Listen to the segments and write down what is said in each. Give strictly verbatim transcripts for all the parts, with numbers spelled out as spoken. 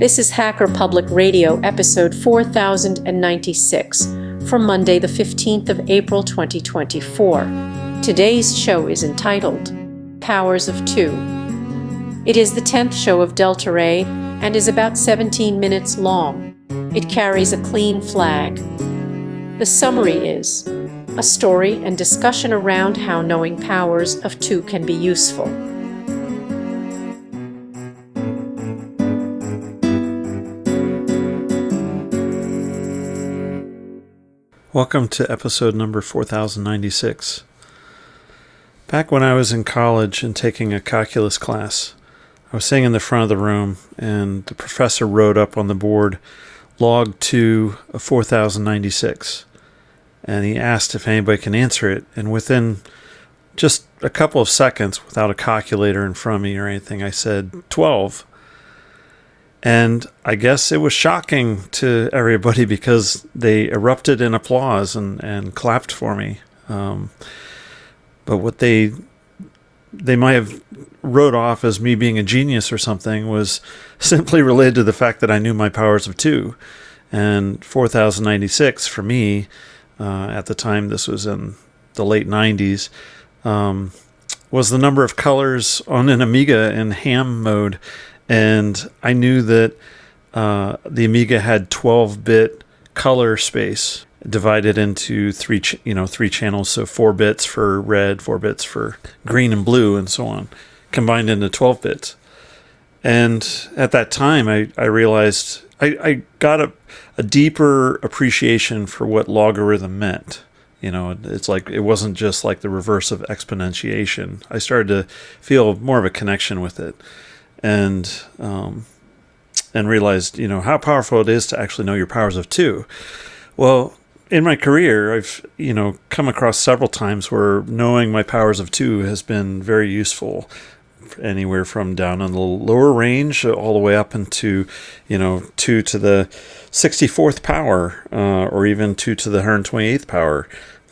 This is Hacker Public Radio, episode four thousand ninety-six, from Monday, the fifteenth of April, twenty twenty-four. Today's show is entitled Powers of Two. It is the tenth show of Delta Ray and is about seventeen minutes long. It carries a clean flag. The summary is a story and discussion around how knowing powers of two can be useful. Welcome to episode number four thousand ninety-six. Back when I was in college and taking a calculus class, I was sitting in the front of the room and the professor wrote up on the board log two of four thousand ninety-six. And he asked if anybody can answer it. And within just a couple of seconds, without a calculator in front of me or anything, I said twelve. And I guess it was shocking to everybody because they erupted in applause and, and clapped for me. Um, but what they they might have wrote off as me being a genius or something was simply related to the fact that I knew my powers of two. And four thousand ninety-six for me, uh, at the time, this was in the late nineties, um, was the number of colors on an Amiga in ham mode. And I knew that uh, the Amiga had twelve-bit color space divided into three, ch- you know, three channels. So four bits for red, four bits for green and blue, and so on, combined into twelve bits. And at that time, I, I realized I, I got a, a deeper appreciation for what logarithm meant. You know, it's like it wasn't just like the reverse of exponentiation. I started to feel more of a connection with it. And um, and realized, you know, how powerful it is to actually know your powers of two. Well, in my career, I've, you know, come across several times where knowing my powers of two has been very useful, anywhere from down on the lower range all the way up into, you know, two to the sixty-fourth power, uh, or even two to the one hundred twenty-eighth power.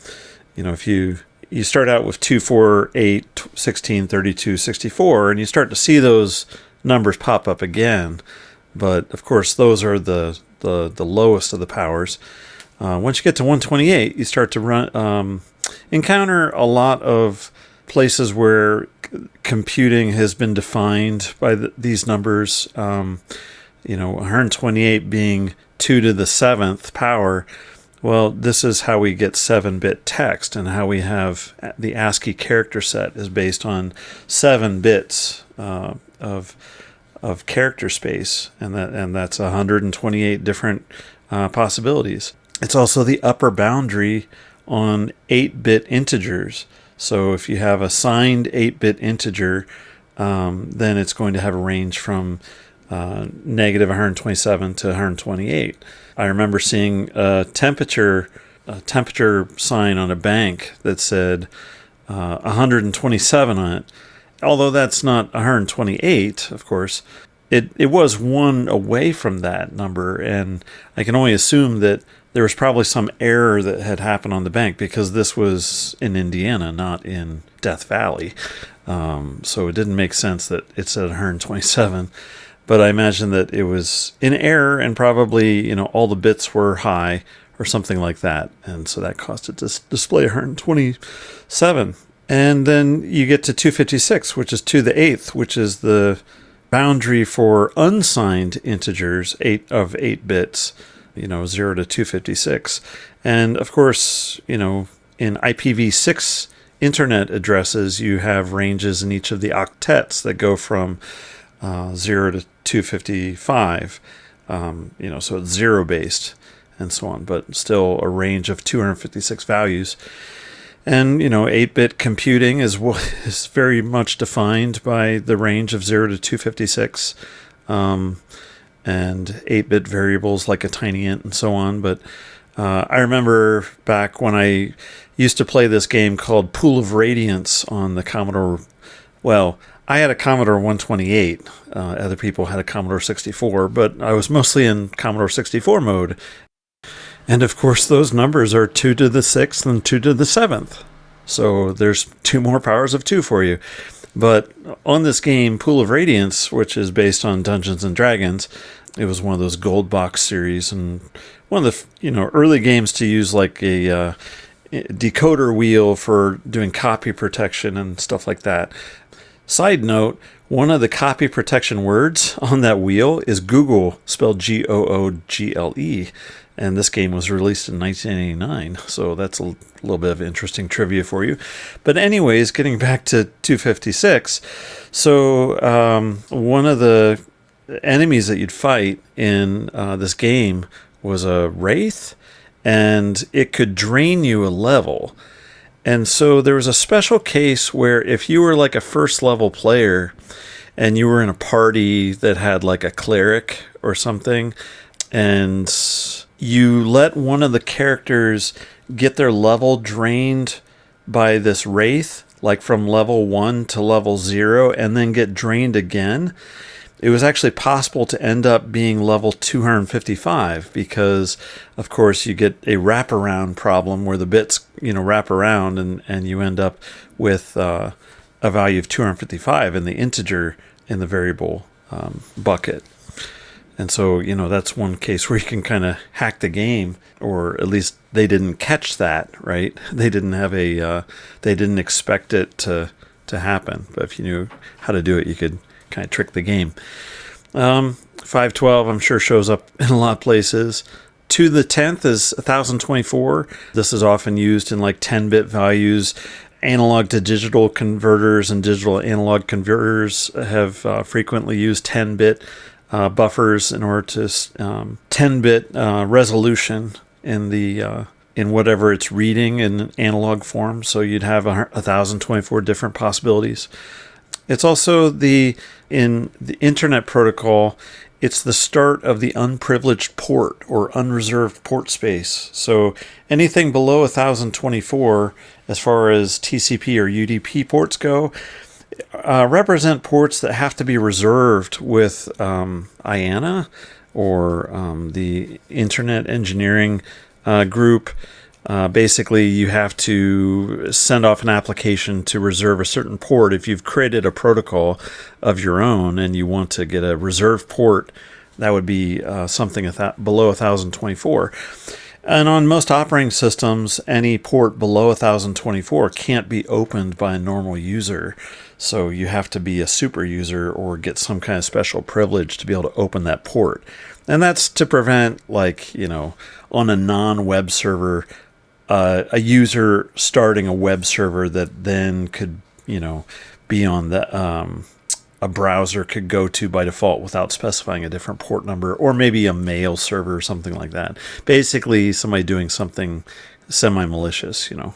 You know, if you... You start out with two, four, eight, sixteen, thirty-two, sixty-four, and you start to see those numbers pop up again. But, of course, those are the, the, the lowest of the powers. Uh, once you get to one twenty-eight, you start to run um, encounter a lot of places where c- computing has been defined by the, these numbers. Um, you know, one hundred twenty-eight being two to the seventh power. Well, this is how we get seven-bit text, and how we have the ASCII character set is based on seven bits uh, of of character space, and that and that's one hundred twenty-eight different uh, possibilities. It's also the upper boundary on eight-bit integers. So if you have a signed eight-bit integer, um, then it's going to have a range from uh, negative one hundred twenty-seven to one hundred twenty-eight. I remember seeing a temperature a temperature sign on a bank that said uh, one hundred twenty-seven on it. Although that's not one hundred twenty-eight, of course, it, it was one away from that number. And I can only assume that there was probably some error that had happened on the bank, because this was in Indiana, not in Death Valley. Um, so it didn't make sense that it said one hundred twenty-seven. But I imagine that it was in error, and probably, you know, all the bits were high or something like that. And so that caused it to s- display one hundred twenty-seven. And then you get to two fifty-six, which is two to the eighth, which is the boundary for unsigned integers, eight of eight bits, you know, zero to two fifty-six. And of course, you know, in I P v six internet addresses, you have ranges in each of the octets that go from Uh, zero to two fifty-five, um, you know, so it's zero based and so on, but still a range of two hundred fifty-six values. And, you know, eight-bit computing is is very much defined by the range of zero to two fifty-six, um, and eight-bit variables like a tiny int and so on. But uh, I remember back when I used to play this game called Pool of Radiance on the Commodore, well, I had a Commodore one twenty-eight. Uh, other people had a Commodore sixty-four, but I was mostly in Commodore sixty-four mode. And of course, those numbers are two to the sixth and two to the seventh. So there's two more powers of two for you. But on this game, Pool of Radiance, which is based on Dungeons and Dragons, it was one of those gold box series, and one of the you know early games to use like a uh, decoder wheel for doing copy protection and stuff like that. Side note, one of the copy protection words on that wheel is Google, spelled G O O G L E. And this game was released in nineteen eighty-nine, so that's a little bit of interesting trivia for you. But anyways, getting back to two fifty-six, so um, one of the enemies that you'd fight in uh, this game was a wraith, and it could drain you a level. And so there was a special case where if you were like a first level player and you were in a party that had like a cleric or something, and you let one of the characters get their level drained by this wraith, like from level one to level zero, and then get drained again, it was actually possible to end up being level two hundred fifty-five because, of course, you get a wraparound problem where the bits, you know, wrap around and, and you end up with uh, a value of two hundred fifty-five in the integer in the variable um, bucket. And so, you know, that's one case where you can kind of hack the game, or at least they didn't catch that, right? They didn't have a, uh, they didn't expect it to, to happen. But if you knew how to do it, you could kind of trick the game. Um, five twelve, I'm sure, shows up in a lot of places. To the tenth is one thousand twenty-four. This is often used in like ten-bit values. Analog to digital converters and digital analog converters have uh, frequently used ten-bit Uh, buffers in order to um, ten-bit uh, resolution in the uh, in whatever it's reading in analog form. So you'd have a one thousand twenty-four different possibilities. It's also the in the Internet Protocol. It's the start of the unprivileged port or unreserved port space. So anything below one thousand twenty-four, as far as T C P or U D P ports go, Uh, represent ports that have to be reserved with um, I A N A or um, the Internet Engineering uh, Group. Uh, basically, you have to send off an application to reserve a certain port. If you've created a protocol of your own and you want to get a reserved port, that would be uh, something at that below one thousand twenty-four. And on most operating systems, any port below one thousand twenty-four can't be opened by a normal user. So you have to be a super user or get some kind of special privilege to be able to open that port. And that's to prevent, like, you know, on a non-web server, uh, a user starting a web server that then could, you know, be on the um, a browser could go to by default without specifying a different port number, or maybe a mail server or something like that. Basically, somebody doing something semi-malicious, you know.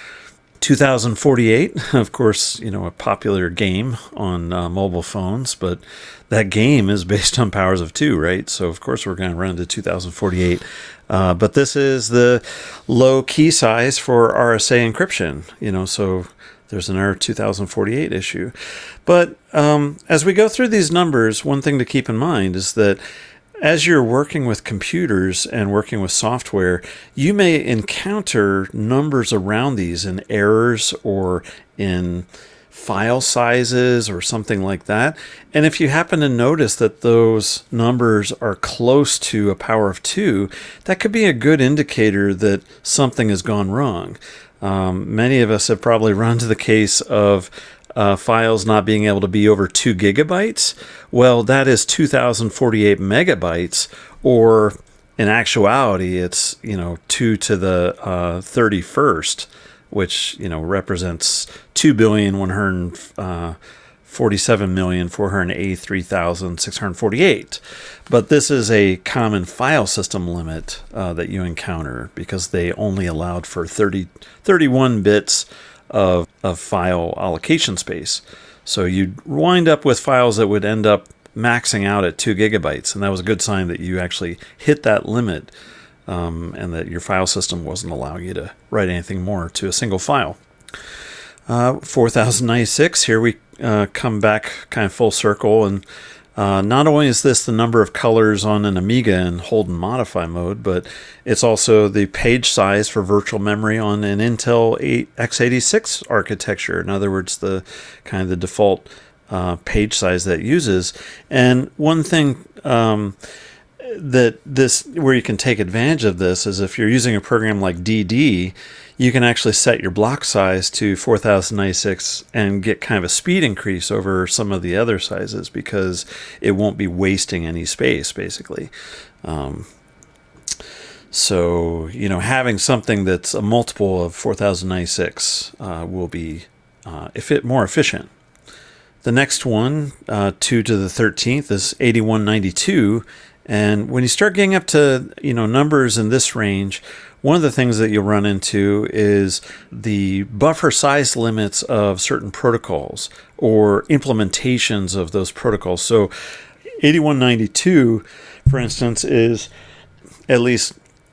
two thousand forty-eight, of course, you know, a popular game on uh, mobile phones, but that game is based on Powers of two, right? So, of course, we're going to run into two thousand forty-eight. Uh, but this is the low key size for R S A encryption, you know, so there's another two thousand forty-eight issue. But um, as we go through these numbers, one thing to keep in mind is that as you're working with computers and working with software, you may encounter numbers around these in errors or in file sizes or something like that. And if you happen to notice that those numbers are close to a power of two, that could be a good indicator that something has gone wrong. Um, many of us have probably run into the case of Uh, files not being able to be over two gigabytes. Well, that is two thousand forty-eight megabytes, or in actuality, it's, you know, two to the uh, thirty-first, which, you know, represents two billion one hundred forty-seven million four hundred eighty-three thousand six hundred forty-eight. But this is a common file system limit uh, that you encounter because they only allowed for thirty, thirty-one bits of, of file allocation space. So you'd wind up with files that would end up maxing out at two gigabytes. And that was a good sign that you actually hit that limit um, and that your file system wasn't allowing you to write anything more to a single file. Uh, four thousand ninety-six, here we uh, come back kind of full circle. And uh, not only is this the number of colors on an Amiga in hold and modify mode, but it's also the page size for virtual memory on an Intel x eighty-six architecture. In other words, the kind of the default uh, page size that it uses. And one thing um, that this, where you can take advantage of this, is if you're using a program like D D, you can actually set your block size to four thousand ninety-six and get kind of a speed increase over some of the other sizes, because it won't be wasting any space, basically. Um, so, you know, having something that's a multiple of four thousand ninety-six uh, will be uh, if it more efficient. The next one, uh, two to the thirteenth, is eighty-one ninety-two. And when you start getting up to, you know, numbers in this range, one of the things that you'll run into is the buffer size limits of certain protocols or implementations of those protocols. So eighty-one ninety-two, for instance, is, at least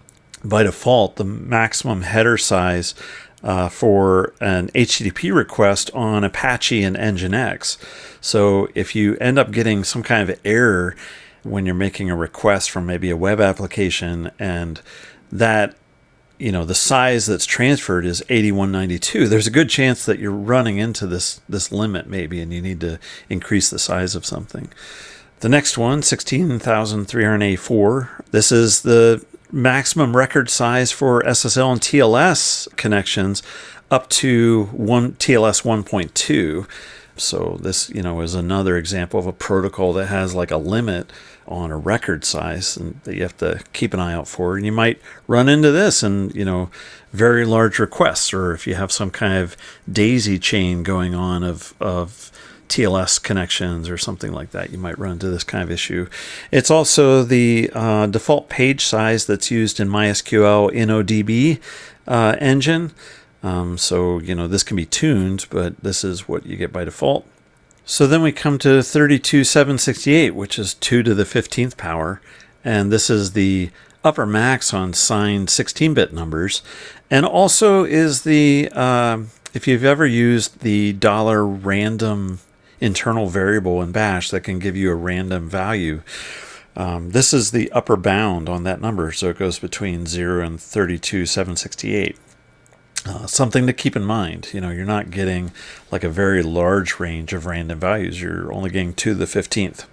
by default, the maximum header size uh, for an H T T P request on Apache and Nginx. So if you end up getting some kind of error when you're making a request from maybe a web application, and that, you know, the size that's transferred is eighty-one ninety-two, there's a good chance that you're running into this this limit maybe, and you need to increase the size of something. The next one, sixteen thousand three hundred eighty-four, this is the maximum record size for S S L and T L S connections up to one T L S one point two. So this, you know, is another example of a protocol that has like a limit on a record size and that you have to keep an eye out for. And you might run into this in, you know, very large requests, or if you have some kind of daisy chain going on of, of T L S connections or something like that, you might run into this kind of issue. It's also the uh, default page size that's used in MySQL InnoDB uh, engine. Um, so, you know, this can be tuned, but this is what you get by default. So then we come to thirty-two seven sixty-eight, which is two to the fifteenth power. And this is the upper max on signed sixteen-bit numbers. And also is the, uh, if you've ever used the dollar random internal variable in Bash that can give you a random value, um, this is the upper bound on that number. So it goes between zero and thirty-two seven sixty-eight. Uh, something to keep in mind. You know, you're not getting like a very large range of random values. You're only getting two to the fifteenth.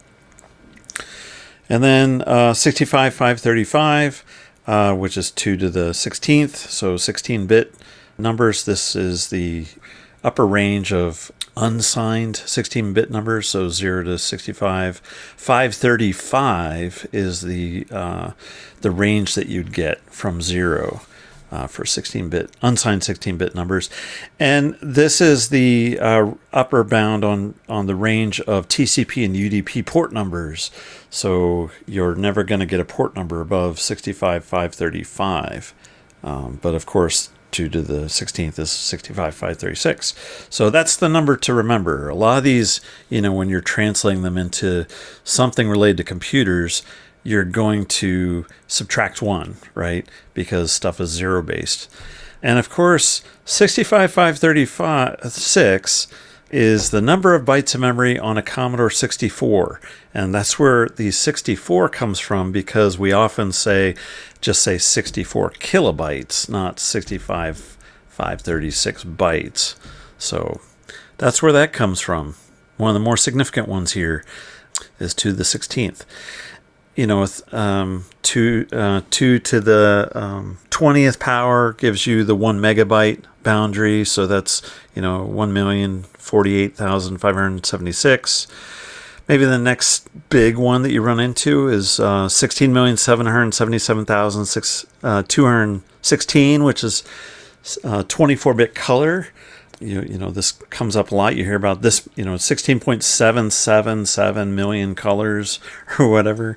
And then uh, sixty-five five thirty-five, uh, which is two to the sixteenth. So sixteen-bit numbers. This is the upper range of unsigned sixteen-bit numbers. So zero to sixty-five. five thirty-five is the uh, the range that you'd get from zero. Uh, for sixteen-bit, unsigned sixteen-bit numbers. And this is the uh, upper bound on, on the range of T C P and U D P port numbers. So you're never going to get a port number above sixty-five five thirty-five. Um, but of course, two to the sixteenth is sixty-five five thirty-six. So that's the number to remember. A lot of these, you know, when you're translating them into something related to computers, you're going to subtract one, right? Because stuff is zero based. And of course, sixty-five five thirty-six is the number of bytes of memory on a Commodore sixty-four. And that's where the sixty-four comes from, because we often say, just say sixty-four kilobytes, not sixty-five five thirty-six bytes. So that's where that comes from. One of the more significant ones here is to the sixteenth. You know, with um, two, uh, two to the um, twentieth power gives you the one megabyte boundary. So that's, you know, one million forty-eight thousand five hundred seventy-six. Maybe the next big one that you run into is uh, sixteen million seven hundred seventy-seven thousand two hundred sixteen, which is uh, twenty-four-bit color. You, you know, this comes up a lot. You hear about this, you know, sixteen point seven seven seven million colors or whatever.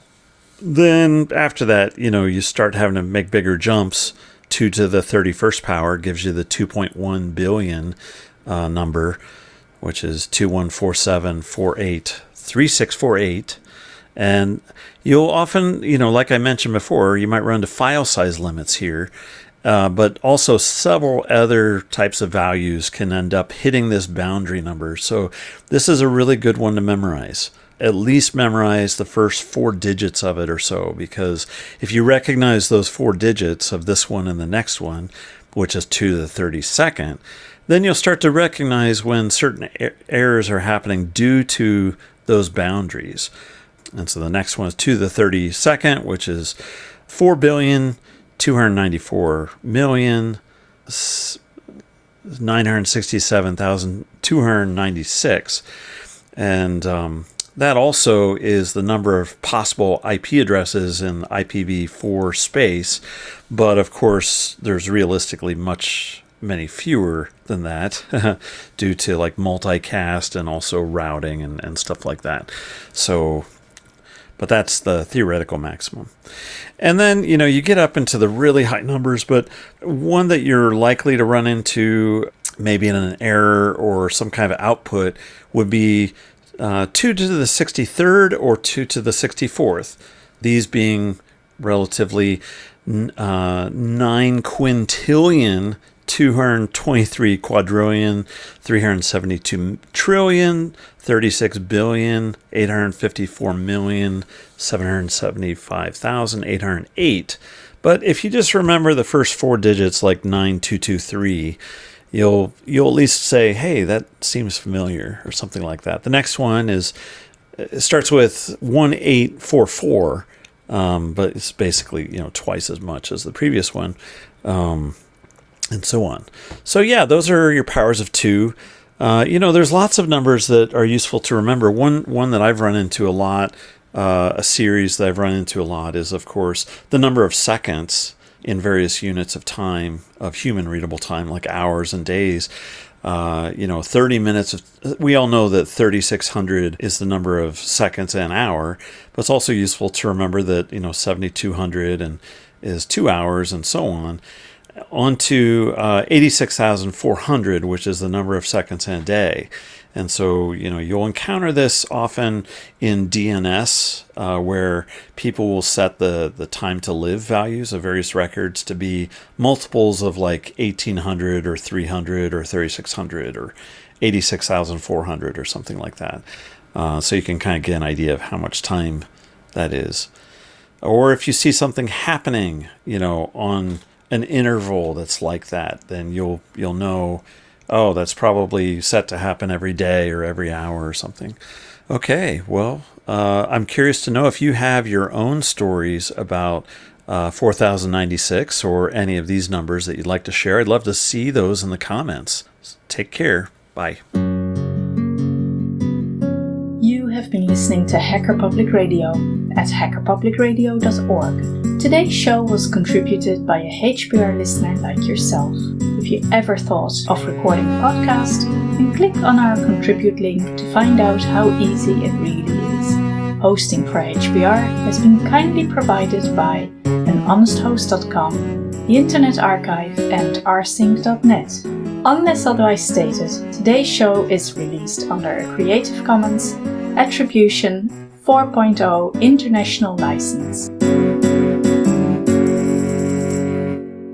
Then after that, you know, you start having to make bigger jumps. two to the thirty-first power gives you the two point one billion uh, number, which is two one four seven four eight three six four eight. And you'll often, you know, like I mentioned before, you might run into file size limits here. Uh, but also several other types of values can end up hitting this boundary number. So this is a really good one to memorize. At least memorize the first four digits of it or so, because if you recognize those four digits of this one and the next one, which is two to the thirty-second, then you'll start to recognize when certain er- errors are happening due to those boundaries. And so the next one is to the thirty-second, which is four billion, two hundred ninety-four million, nine hundred sixty-seven thousand, two hundred ninety-six. And um, that also is the number of possible I P addresses in I P v four space. But of course, there's realistically much, many fewer than that due to like multicast and also routing and, and stuff like that. So, but that's the theoretical maximum. And then, you know, you get up into the really high numbers, but one that you're likely to run into maybe in an error or some kind of output would be uh, two to the sixty-third or two to the sixty-fourth. These being relatively uh, nine quintillion, two hundred twenty-three quadrillion, three hundred seventy-two trillion, thirty-six billion, eight hundred fifty-four million, seven hundred seventy-five thousand, eight hundred eight. But if you just remember the first four digits like nine two two three, you'll you'll at least say, hey, that seems familiar or something like that. The next one is it starts with one eight four four, um, but it's basically, you know, twice as much as the previous one. Um, and so on. So yeah, those are your powers of two. Uh, you know, there's lots of numbers that are useful to remember. One one that I've run into a lot, uh, a series that I've run into a lot is, of course, the number of seconds in various units of time, of human readable time, like hours and days. Uh, you know, thirty minutes of, we all know that thirty-six hundred is the number of seconds an hour, but it's also useful to remember that, you know, seventy-two hundred and is two hours and so on. On to uh, eighty-six thousand four hundred, which is the number of seconds in a day. And so, you know, you'll encounter this often in D N S, uh, where people will set the, the time to live values of various records to be multiples of like eighteen hundred or three hundred or thirty-six hundred or eighty-six thousand four hundred or something like that. Uh, so you can kind of get an idea of how much time that is. Or if you see something happening, you know, on an interval that's like that, then you'll you'll know, oh, that's probably set to happen every day or every hour or something. Okay, well, uh, I'm curious to know if you have your own stories about uh, four thousand ninety-six or any of these numbers that you'd like to share. I'd love to see those in the comments. Take care. Bye. You have been listening to Hacker Public Radio at hacker public radio dot org. Today's show was contributed by a H P R listener like yourself. If you ever thought of recording a podcast, then click on our contribute link to find out how easy it really is. Hosting for H P R has been kindly provided by an honest host dot com, the Internet Archive and r sync dot net. Unless otherwise stated, today's show is released under a Creative Commons Attribution four point oh International License.